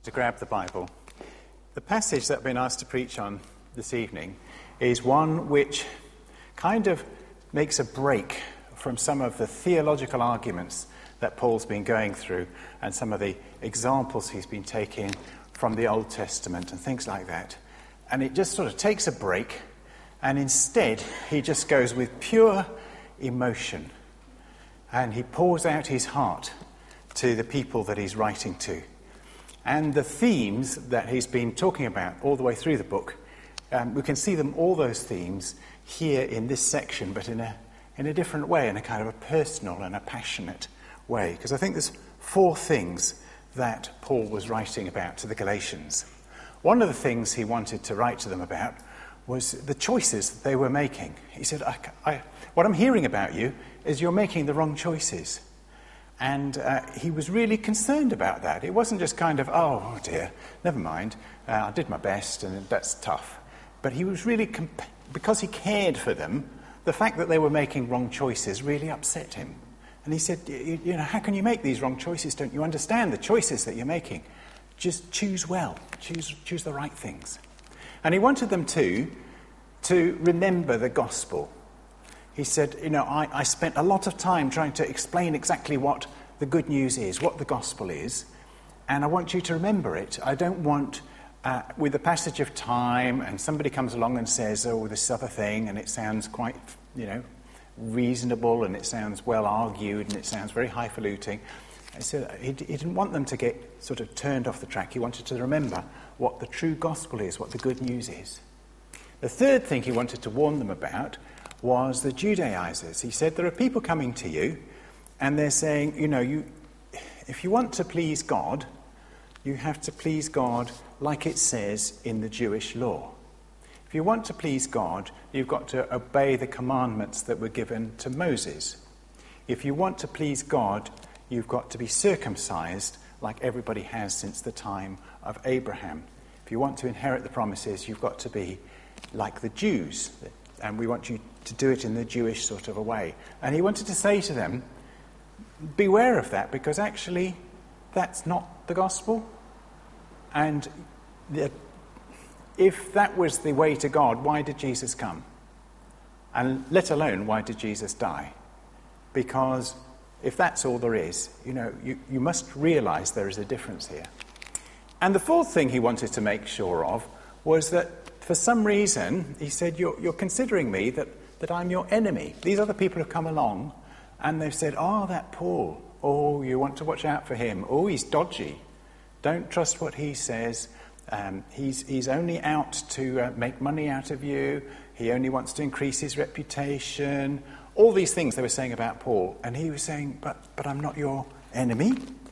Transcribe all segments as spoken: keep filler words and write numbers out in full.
To grab the Bible. The passage that I've been asked to preach on this evening is one which kind of makes a break from some of the theological arguments that Paul's been going through and some of the examples he's been taking from the Old Testament and things like that. And it just sort of takes a break, and instead he just goes with pure emotion and he pours out his heart to the people that he's writing to. And the themes that he's been talking about all the way through the book, um, we can see them, all those themes, here in this section, but in a in a different way, in a kind of a personal and a passionate way. Because I think there's four things that Paul was writing about to the Galatians. One of the things he wanted to write to them about was the choices that they were making. He said, I, I, what I'm hearing about you is you're making the wrong choices. And uh, he was really concerned about that. It wasn't just kind of, oh, oh dear, never mind, uh, I did my best and that's tough. But he was really, comp- because he cared for them, the fact that they were making wrong choices really upset him. And he said, you, you know, how can you make these wrong choices? Don't you understand the choices that you're making? Just choose well, choose, choose the right things. And he wanted them to, to remember the gospel. He said, you know, I, I spent a lot of time trying to explain exactly what the good news is, what the gospel is, and I want you to remember it. I don't want, uh, with the passage of time, and somebody comes along and says, oh, this other thing, and it sounds quite, you know, reasonable, and it sounds well argued, and it sounds very highfalutin. I said he, he didn't want them to get sort of turned off the track. He wanted to remember what the true gospel is, what the good news is. The third thing he wanted to warn them about was the Judaizers. He said, there are people coming to you and they're saying, you know, you, if you want to please God, you have to please God like it says in the Jewish law. If you want to please God, you've got to obey the commandments that were given to Moses. If you want to please God, you've got to be circumcised like everybody has since the time of Abraham. If you want to inherit the promises, you've got to be like the Jews. And we want you to do it in the Jewish sort of a way. And he wanted to say to them, beware of that, because actually that's not the gospel. And the, if that was the way to God, why did Jesus come? And let alone, why did Jesus die? Because if that's all there is, you know, you, you must realise there is a difference here. And the fourth thing he wanted to make sure of was that for some reason, he said, you're, you're considering me that, that I'm your enemy. These other people have come along and they've said, oh, that Paul, oh, you want to watch out for him. Oh, he's dodgy. Don't trust what he says. Um, he's, he's only out to uh, make money out of you. He only wants to increase his reputation. All these things they were saying about Paul. And he was saying, but, but I'm not your enemy.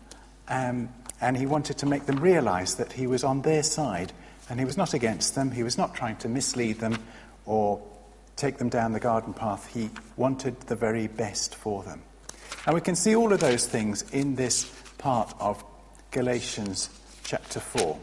Um, and he wanted to make them realise that he was on their side. And he was not against them. He was not trying to mislead them or take them down the garden path. He wanted the very best for them. And we can see all of those things in this part of Galatians chapter four.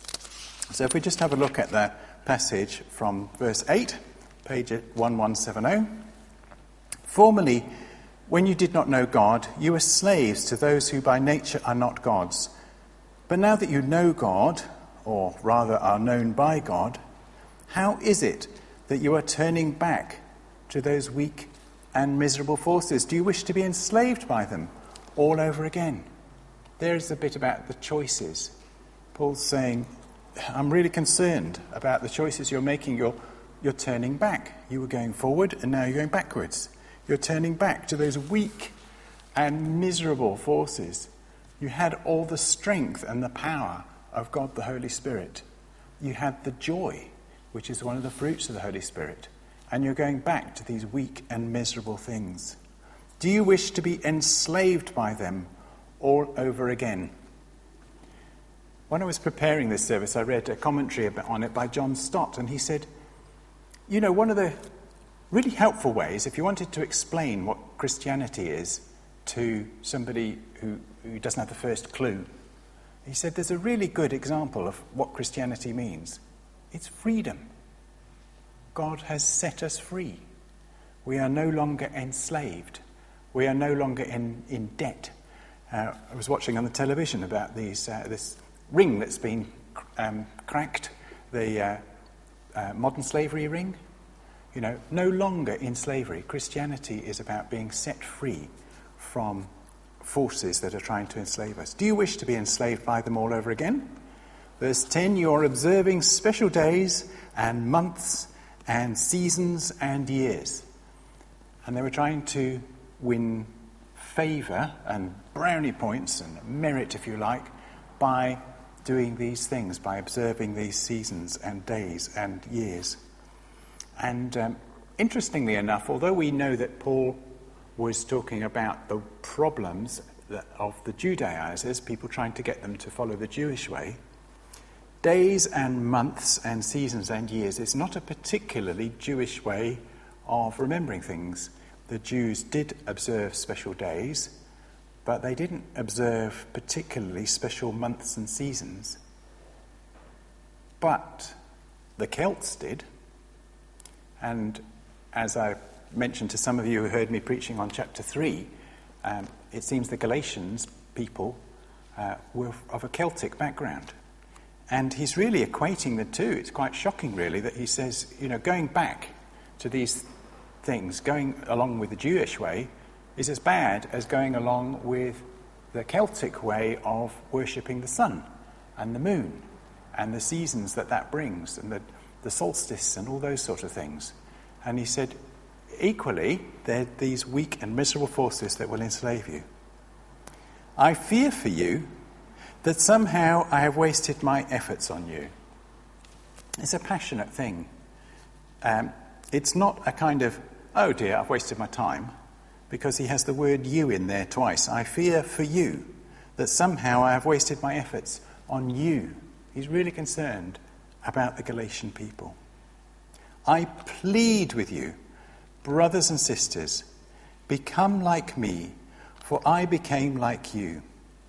So if we just have a look at the passage from verse eight, page eleven seventy. Formerly, when you did not know God, you were slaves to those who by nature are not gods. But now that you know God, or rather are known by God, how is it that you are turning back to those weak and miserable forces? Do you wish to be enslaved by them all over again? There's a bit about the choices. Paul's saying, I'm really concerned about the choices you're making. You're, you're turning back. You were going forward and now you're going backwards. You're turning back to those weak and miserable forces. You had all the strength and the power of God the Holy Spirit. You had the joy, which is one of the fruits of the Holy Spirit. And you're going back to these weak and miserable things. Do you wish to be enslaved by them all over again? When I was preparing this service, I read a commentary on it by John Stott, and he said, you know, one of the really helpful ways, if you wanted to explain what Christianity is to somebody who, who doesn't have the first clue, he said there's a really good example of what Christianity means. It's freedom. God has set us free. We are no longer enslaved. We are no longer in, in debt. Uh, I was watching on the television about these uh, this ring that's been um, cracked, the uh, uh, modern slavery ring. You know, no longer in slavery. Christianity is about being set free from forces that are trying to enslave us. Do you wish to be enslaved by them all over again? Verse ten, you're observing special days and months and seasons and years. And they were trying to win favour and brownie points and merit, if you like, by doing these things, by observing these seasons and days and years. And um, interestingly enough, although we know that Paul was talking about the problems that, of the Judaizers, people trying to get them to follow the Jewish way, days and months and seasons and years is not a particularly Jewish way of remembering things. The Jews did observe special days, but they didn't observe particularly special months and seasons. But the Celts did. And as I mentioned to some of you who heard me preaching on chapter three, um, it seems the Galatians people uh, were of a Celtic background. And he's really equating the two. It's quite shocking, really, that he says, you know, going back to these things, going along with the Jewish way, is as bad as going along with the Celtic way of worshipping the sun and the moon and the seasons that that brings and the the solstice and all those sort of things. And he said, equally, they're these weak and miserable forces that will enslave you. I fear for you that somehow I have wasted my efforts on you. It's a passionate thing. Um, it's not a kind of, oh dear, I've wasted my time, because he has the word you in there twice. I fear for you that somehow I have wasted my efforts on you. He's really concerned about the Galatian people. I plead with you, brothers and sisters, become like me, for I became like you.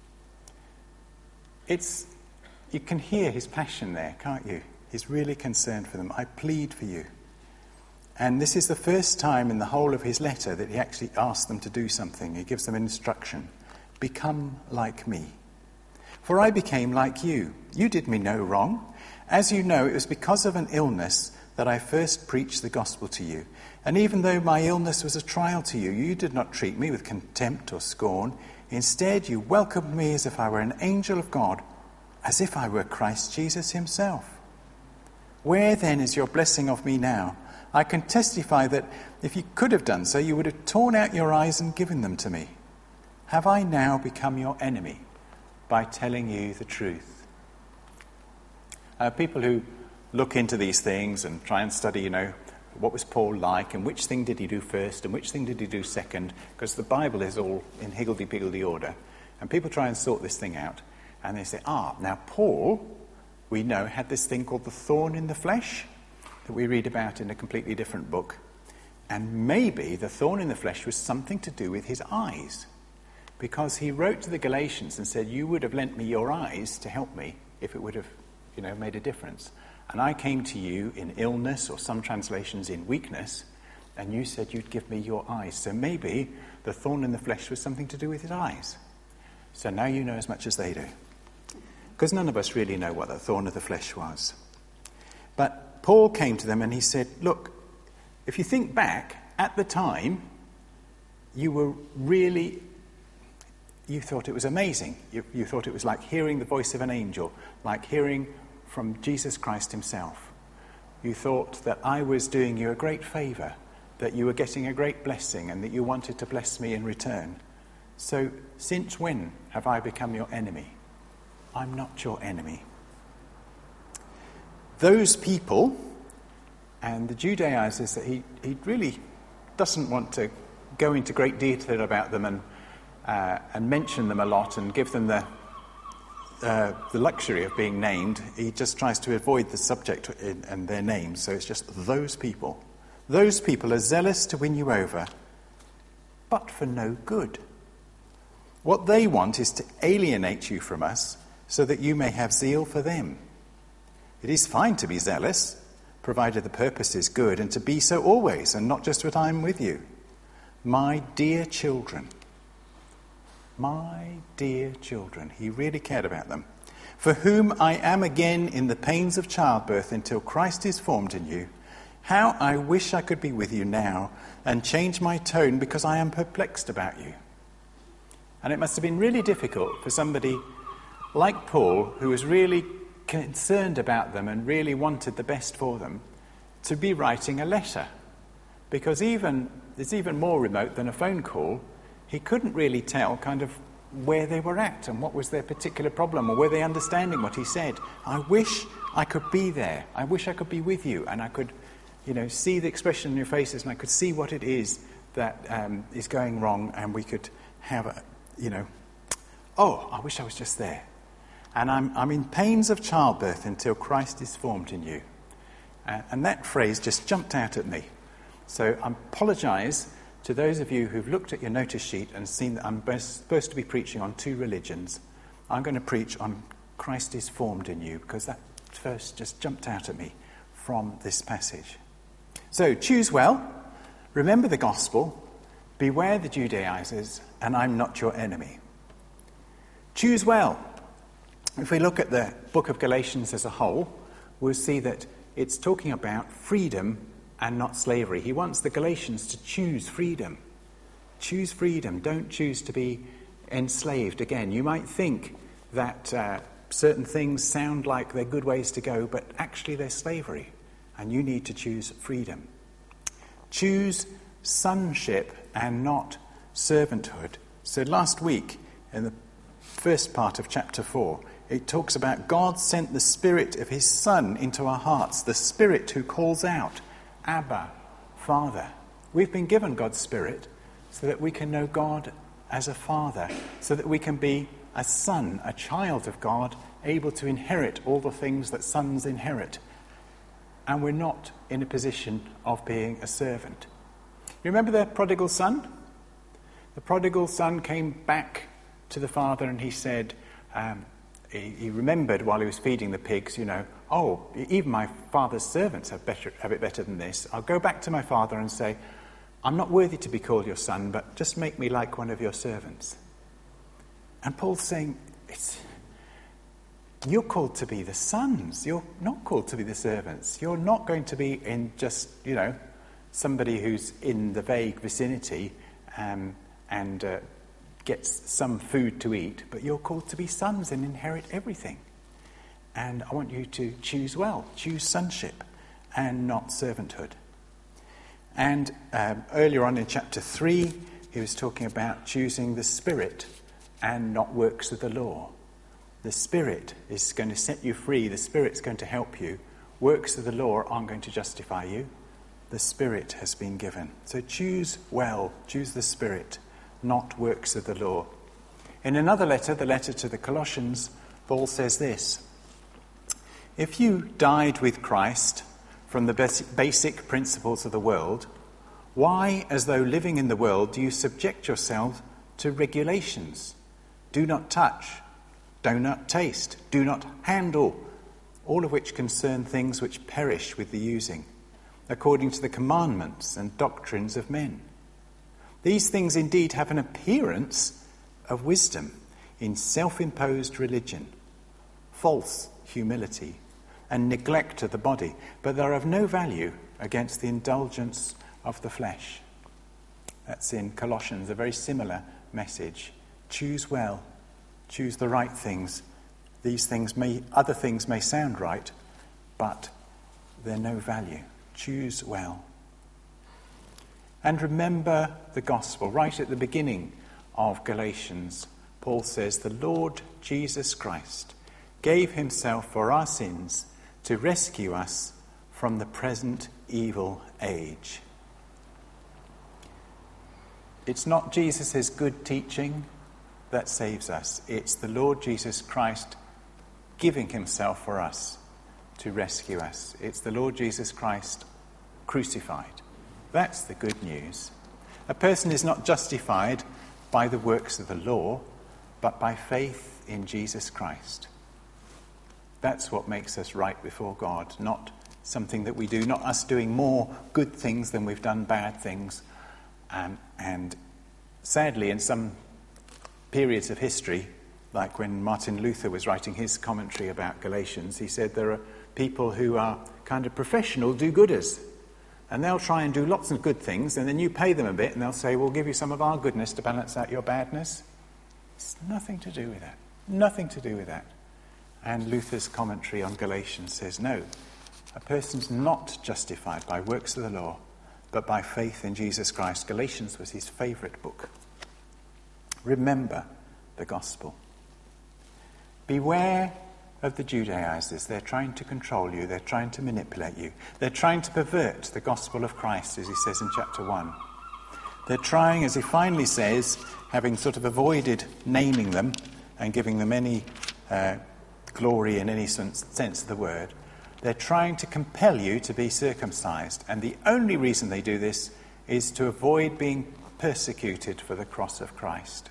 It's, you can hear his passion there, can't you? He's really concerned for them. I plead for you. And this is the first time in the whole of his letter that he actually asks them to do something. He gives them an instruction. Become like me. For I became like you. You did me no wrong. As you know, it was because of an illness that I first preached the gospel to you. And even though my illness was a trial to you, you did not treat me with contempt or scorn. Instead, you welcomed me as if I were an angel of God, as if I were Christ Jesus himself. Where then is your blessing of me now? I can testify that if you could have done so, you would have torn out your eyes and given them to me. Have I now become your enemy by telling you the truth? Uh, people who look into these things and try and study, you know, what was Paul like and which thing did he do first and which thing did he do second, because the Bible is all in higgledy-piggledy order. And people try and sort this thing out. And they say, ah, now Paul, we know, had this thing called the thorn in the flesh that we read about in a completely different book. And maybe the thorn in the flesh was something to do with his eyes, because he wrote to the Galatians and said, you would have lent me your eyes to help me if it would have, you know, made a difference. And I came to you in illness, or some translations in weakness, and you said you'd give me your eyes. So maybe the thorn in the flesh was something to do with his eyes. So now you know as much as they do. Because none of us really know what the thorn of the flesh was. But Paul came to them and he said, look, if you think back, at the time, you were really, you thought it was amazing. You, you thought it was like hearing the voice of an angel, like hearing from Jesus Christ himself. You thought that I was doing you a great favour, that you were getting a great blessing, and that you wanted to bless me in return. So, since when have I become your enemy? I'm not your enemy. Those people, and the Judaizers, that he, he really doesn't want to go into great detail about them and uh, and mention them a lot and give them the uh, the luxury of being named. He just tries to avoid the subject in, and their names, so it's just those people. Those people are zealous to win you over, but for no good. What they want is to alienate you from us so that you may have zeal for them. It is fine to be zealous, provided the purpose is good, and to be so always, and not just when I'm with you. My dear children, my dear children, he really cared about them. for whom I am again in the pains of childbirth until Christ is formed in you. How I wish I could be with you now and change my tone because I am perplexed about you. And it must have been really difficult for somebody like Paul, who was really concerned about them and really wanted the best for them, to be writing a letter. Because even it's even more remote than a phone call. He couldn't really tell kind of where they were at and what was their particular problem, or were they understanding what he said. I wish I could be there. I wish I could be with you, and I could, you know, see the expression in your faces, and I could see what it is that um, is going wrong, and we could have a, you know, oh, I wish I was just there. And I'm, I'm in pains of childbirth until Christ is formed in you. Uh, and that phrase just jumped out at me. So I apologise to those of you who've looked at your notice sheet and seen that I'm supposed to be preaching on two religions. I'm going to preach on Christ is formed in you, because that verse just jumped out at me from this passage. So choose well, remember the gospel, beware the Judaizers, and I'm not your enemy. Choose well. If we look at the book of Galatians as a whole, we'll see that it's talking about freedom and not slavery. He wants the Galatians to choose freedom. Choose freedom. Don't choose to be enslaved. Again, you might think that uh, certain things sound like they're good ways to go, but actually they're slavery, and you need to choose freedom. Choose sonship and not servanthood. So last week, in the first part of chapter four, it talks about God sent the Spirit of his Son into our hearts, the Spirit who calls out, Abba, Father. We've been given God's Spirit so that we can know God as a Father, so that we can be a son, a child of God, able to inherit all the things that sons inherit. And we're not in a position of being a servant. You remember the prodigal son? The prodigal son came back to the father and he said, um, he, he remembered while he was feeding the pigs, you know, oh, even my father's servants have, better, have it better than this. I'll go back to my father and say, I'm not worthy to be called your son, but just make me like one of your servants. And Paul's saying, it's, you're called to be the sons. You're not called to be the servants. You're not going to be in just, you know, somebody who's in the vague vicinity um, and uh, gets some food to eat, but you're called to be sons and inherit everything. And I want you to choose well, choose sonship and not servanthood. And um, earlier on in chapter three, he was talking about choosing the Spirit and not works of the law. The Spirit is going to set you free. The Spirit's going to help you. Works of the law aren't going to justify you. The Spirit has been given. So choose well, choose the Spirit, not works of the law. In another letter, the letter to the Colossians, Paul says this: if you died with Christ from the basic principles of the world, why, as though living in the world, do you subject yourself to regulations? Do not touch, do not taste, do not handle, all of which concern things which perish with the using, according to the commandments and doctrines of men. These things indeed have an appearance of wisdom in self-imposed religion, false humility, and neglect of the body, but they are of no value against the indulgence of the flesh. That's in Colossians, a very similar message. Choose well, choose the right things. These things may, other things may sound right, but they're no value. Choose well. And remember the gospel. Right at the beginning of Galatians, Paul says, the Lord Jesus Christ gave himself for our sins to rescue us from the present evil age. It's not Jesus' good teaching that saves us. It's the Lord Jesus Christ giving himself for us to rescue us. It's the Lord Jesus Christ crucified. That's the good news. A person is not justified by the works of the law, but by faith in Jesus Christ. That's what makes us right before God, not something that we do, not us doing more good things than we've done bad things. Um, and sadly, in some periods of history, Like when Martin Luther was writing his commentary about Galatians, he said there are people who are kind of professional do-gooders. And they'll try and do lots of good things, and then you pay them a bit, and they'll say, we'll give you some of our goodness to balance out your badness. It's nothing to do with that. Nothing to do with that. And Luther's commentary on Galatians says, no, a person's not justified by works of the law, but by faith in Jesus Christ. Galatians was his favourite book. Remember the gospel. Beware of the Judaizers. They're trying to control you. They're trying to manipulate you. They're trying to pervert the gospel of Christ, as he says in chapter one. They're trying, as he finally says, having sort of avoided naming them and giving them any uh, glory in any sense of the word, they're trying to compel you to be circumcised. And the only reason they do this is to avoid being persecuted for the cross of Christ.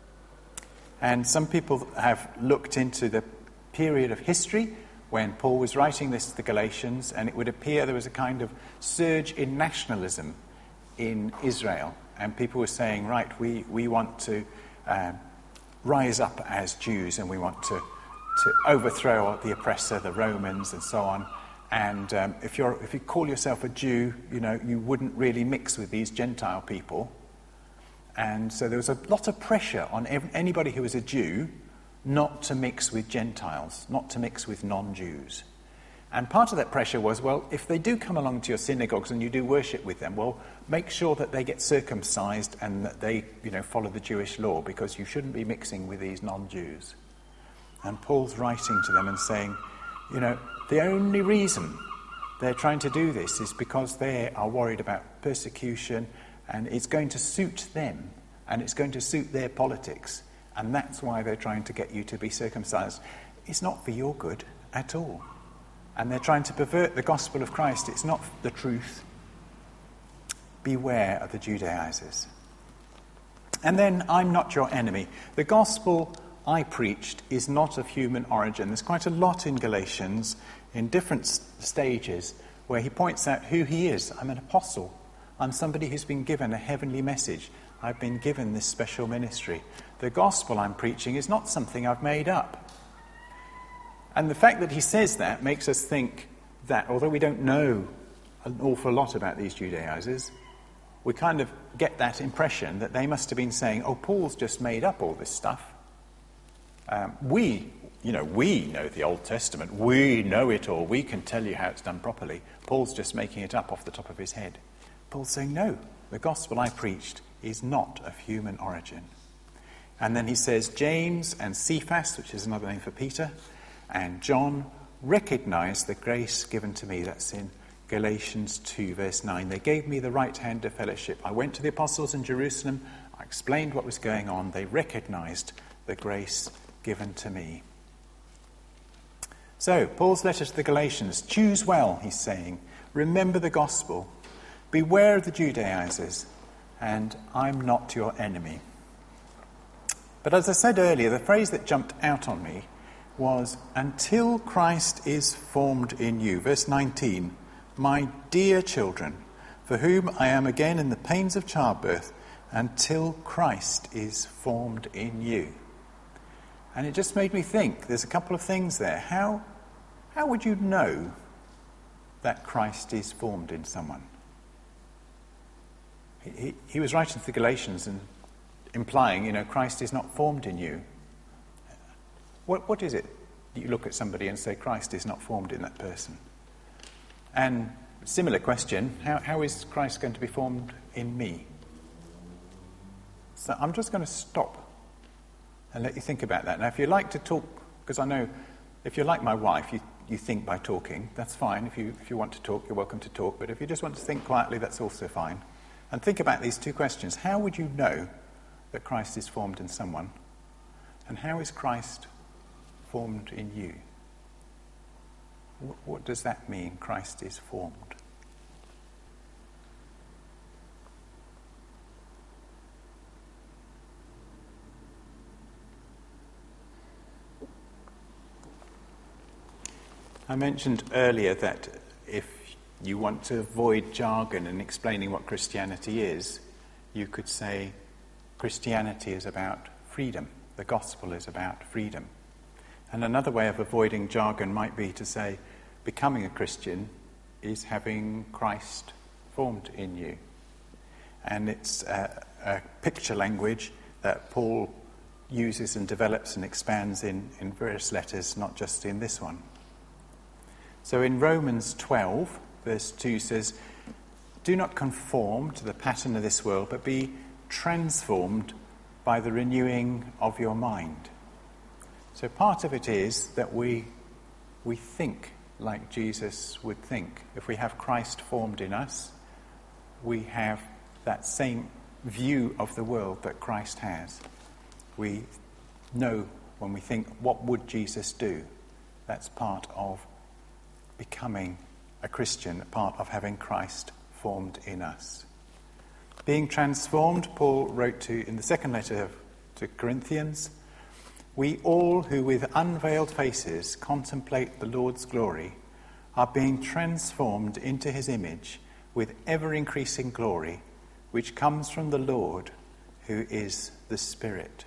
And some people have looked into the period of history when Paul was writing this to the Galatians, and it would appear there was a kind of surge in nationalism in Israel, and people were saying, right, we, we want to uh, rise up as Jews, and we want to, to overthrow the oppressor, the Romans, and so on. And um, if you're if you call yourself a Jew, you know, you wouldn't really mix with these Gentile people. And so there was a lot of pressure on ev- anybody who was a Jew not to mix with Gentiles, not to mix with non-Jews. And part of that pressure was, well, if they do come along to your synagogues and you do worship with them, well, make sure that they get circumcised and that they, you know, follow the Jewish law, because you shouldn't be mixing with these non-Jews. And Paul's writing to them and saying, you know, the only reason they're trying to do this is because they are worried about persecution, and it's going to suit them, and it's going to suit their politics. And that's why they're trying to get you to be circumcised. It's not for your good at all. And they're trying to pervert the gospel of Christ. It's not the truth. Beware of the Judaizers. And then, I'm not your enemy. The gospel I preached is not of human origin. There's quite a lot in Galatians, in different stages, where he points out who he is. I'm an apostle. I'm somebody who's been given a heavenly message. I've been given this special ministry. The gospel I'm preaching is not something I've made up. And the fact that he says that makes us think that, although we don't know an awful lot about these Judaizers, we kind of get that impression that they must have been saying, oh, Paul's just made up all this stuff. Um, we, you know, we know the Old Testament. We know it all. We can tell you how it's done properly. Paul's just making it up off the top of his head. Paul's saying, no, the gospel I preached is not of human origin. And then he says, James and Cephas, which is another name for Peter, and John recognized the grace given to me. That's in Galatians two, verse nine. They gave me the right hand of fellowship. I went to the apostles in Jerusalem. I explained what was going on. They recognized the grace given to me. So, Paul's letter to the Galatians. Choose well, he's saying. Remember the gospel. Beware of the Judaizers. And I'm not your enemy. But as I said earlier, the phrase that jumped out on me was, until Christ is formed in you. Verse nineteen, my dear children, for whom I am again in the pains of childbirth, until Christ is formed in you. And it just made me think, there's a couple of things there. How, how would you know that Christ is formed in someone? He, he, he was writing to the Galatians and implying, you know, Christ is not formed in you. What, what is it that you look at somebody and say, Christ is not formed in that person? And similar question, how, how is Christ going to be formed in me? So I'm just going to stop and let you think about that. Now, if you like to talk, because I know if you're like my wife, you, you think by talking, that's fine. If you, if you want to talk, you're welcome to talk. But if you just want to think quietly, that's also fine. And think about these two questions. How would you know that Christ is formed in someone? And how is Christ formed in you? What, what does that mean, Christ is formed? I mentioned earlier that if you want to avoid jargon in explaining what Christianity is, you could say Christianity is about freedom. The gospel is about freedom. And another way of avoiding jargon might be to say, becoming a Christian is having Christ formed in you. And it's a, a picture language that Paul uses and develops and expands in, in various letters, not just in this one. So in Romans twelve, verse two says, "Do not conform to the pattern of this world, but be transformed by the renewing of your mind." So part of it is that we we think like Jesus would think. If we have Christ formed in us, we have that same view of the world that Christ has. We know when we think, what would Jesus do? That's part of becoming a Christian, part of having Christ formed in us. Being transformed, Paul wrote to in the second letter of, to Corinthians, "We all who with unveiled faces contemplate the Lord's glory are being transformed into his image with ever-increasing glory, which comes from the Lord, who is the Spirit."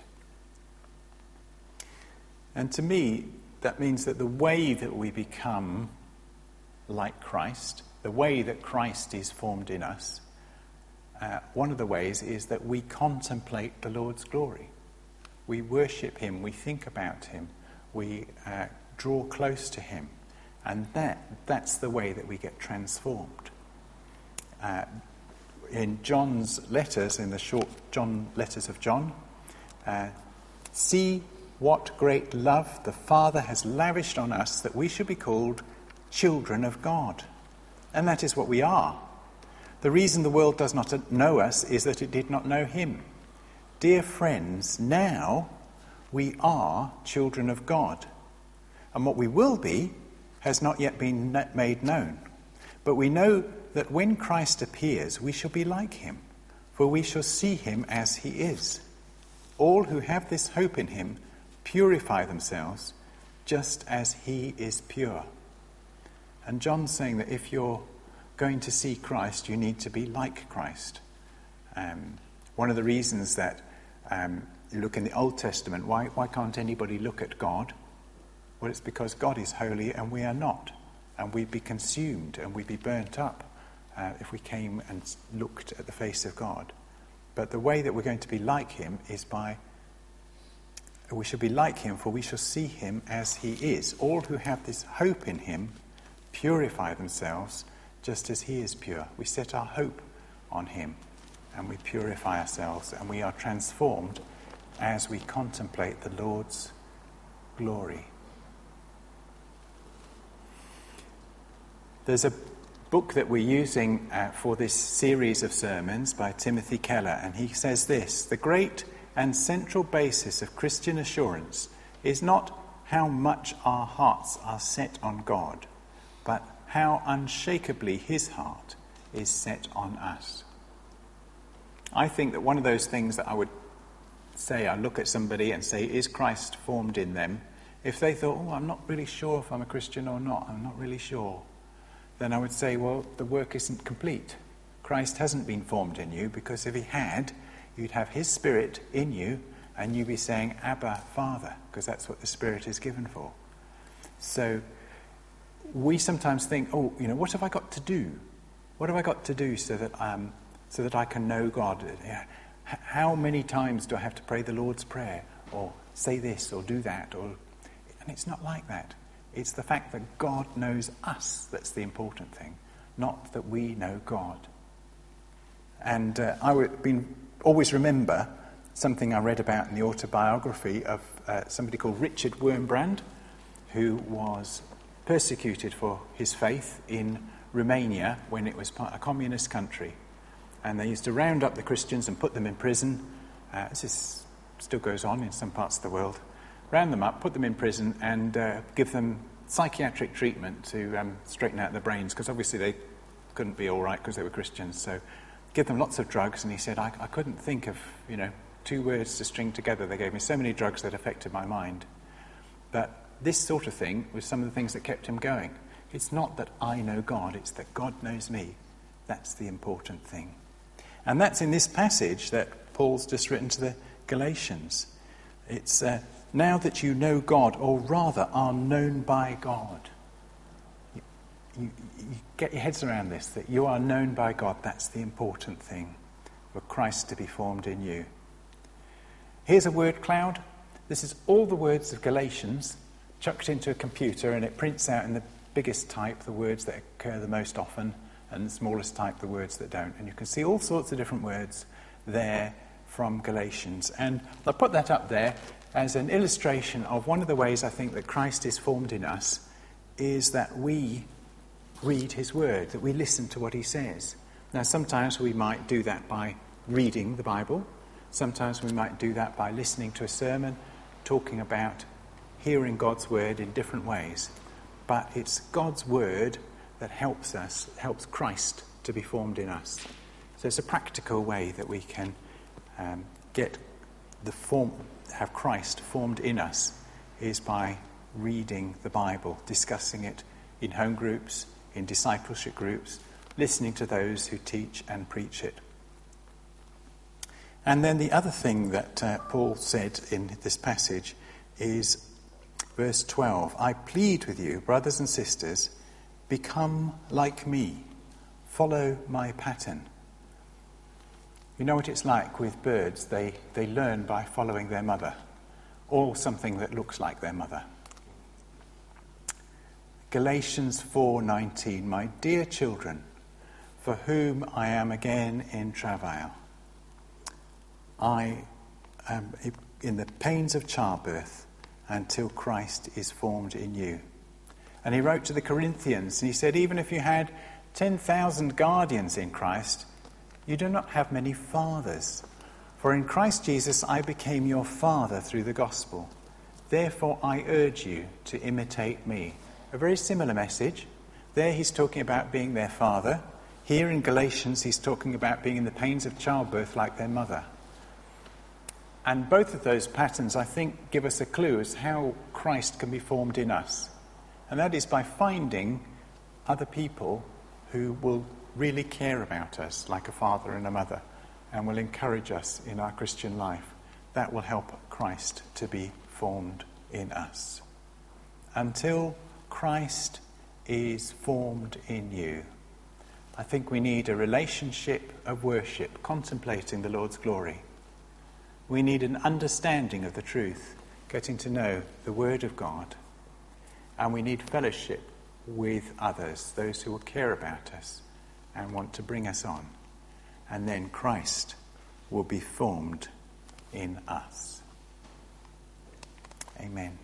And to me, that means that the way that we become like Christ, the way that Christ is formed in us, uh, one of the ways is that we contemplate the Lord's glory. We worship him, we think about him, we uh, draw close to him. And that that's the way that we get transformed. Uh, in John's letters, in the short John letters of John, uh, "See what great love the Father has lavished on us, that we should be called children of God." And that is what we are. The reason the world does not know us is that it did not know him. Dear friends, now we are children of God. And what we will be has not yet been made known. But we know that when Christ appears, we shall be like him, for we shall see him as he is. All who have this hope in him purify themselves just as he is pure. And John's saying that if you're going to see Christ, you need to be like Christ. Um, one of the reasons that um, you look in the Old Testament, why, why can't anybody look at God? Well, it's because God is holy and we are not. And we'd be consumed and we'd be burnt up uh, if we came and looked at the face of God. But the way that we're going to be like him is by, we shall be like him, for we shall see him as he is. All who have this hope in him purify themselves just as he is pure. We set our hope on him and we purify ourselves and we are transformed as we contemplate the Lord's glory. There's a book that we're using uh, for this series of sermons by Timothy Keller, and he says this: "The great and central basis of Christian assurance is not how much our hearts are set on God, but how unshakably his heart is set on us." I think that one of those things that I would say, I look at somebody and say, is Christ formed in them? If they thought, oh, I'm not really sure if I'm a Christian or not, I'm not really sure, then I would say, well, the work isn't complete. Christ hasn't been formed in you, because if he had, you'd have his Spirit in you and you'd be saying, Abba, Father, because that's what the Spirit is given for. So we sometimes think, oh, you know, what have I got to do? What have I got to do so that um, so that I can know God? How many times do I have to pray the Lord's Prayer, or say this, or do that? Or and it's not like that. It's the fact that God knows us that's the important thing, not that we know God. And uh, I would been, always remember something I read about in the autobiography of uh, somebody called Richard Wurmbrand, who was persecuted for his faith in Romania when it was part, a communist country. And they used to round up the Christians and put them in prison. Uh, this is, still goes on in some parts of the world. Round them up, put them in prison, and uh, give them psychiatric treatment to um, straighten out their brains, because obviously they couldn't be all right because they were Christians. So give them lots of drugs, and he said, I, I couldn't think of, you know, two words to string together. They gave me so many drugs that affected my mind. But this sort of thing was some of the things that kept him going. It's not that I know God, it's that God knows me. That's the important thing. And that's in this passage that Paul's just written to the Galatians. It's uh, now that you know God, or rather are known by God. You, you, you get your heads around this, that you are known by God. That's the important thing, for Christ to be formed in you. Here's a word cloud. This is all the words of Galatians chucked into a computer, and it prints out in the biggest type the words that occur the most often, and the smallest type the words that don't. And you can see all sorts of different words there from Galatians. And I'll put that up there as an illustration of one of the ways I think that Christ is formed in us, is that we read his word, that we listen to what he says. Now, sometimes we might do that by reading the Bible. Sometimes we might do that by listening to a sermon, talking about hearing God's word in different ways. But it's God's word that helps us, helps Christ to be formed in us. So it's a practical way that we can um, get the form, have Christ formed in us, is by reading the Bible, discussing it in home groups, in discipleship groups, listening to those who teach and preach it. And then the other thing that uh, Paul said in this passage is verse twelve. I plead with you, brothers and sisters, become like me. Follow my pattern. You know what it's like with birds. They, they learn by following their mother, or something that looks like their mother. Galatians four nineteen. My dear children, for whom I am again in travail, I am in the pains of childbirth until Christ is formed in you. And he wrote to the Corinthians, and he said, even if you had ten thousand guardians in Christ, you do not have many fathers. For in Christ Jesus I became your father through the gospel. Therefore I urge you to imitate me. A very similar message. There he's talking about being their father. Here in Galatians he's talking about being in the pains of childbirth like their mother. And both of those patterns, I think, give us a clue as how Christ can be formed in us. And that is by finding other people who will really care about us, like a father and a mother, and will encourage us in our Christian life. That will help Christ to be formed in us. Until Christ is formed in you, I think we need a relationship of worship, contemplating the Lord's glory. We need an understanding of the truth, getting to know the Word of God. And we need fellowship with others, those who will care about us and want to bring us on. And then Christ will be formed in us. Amen.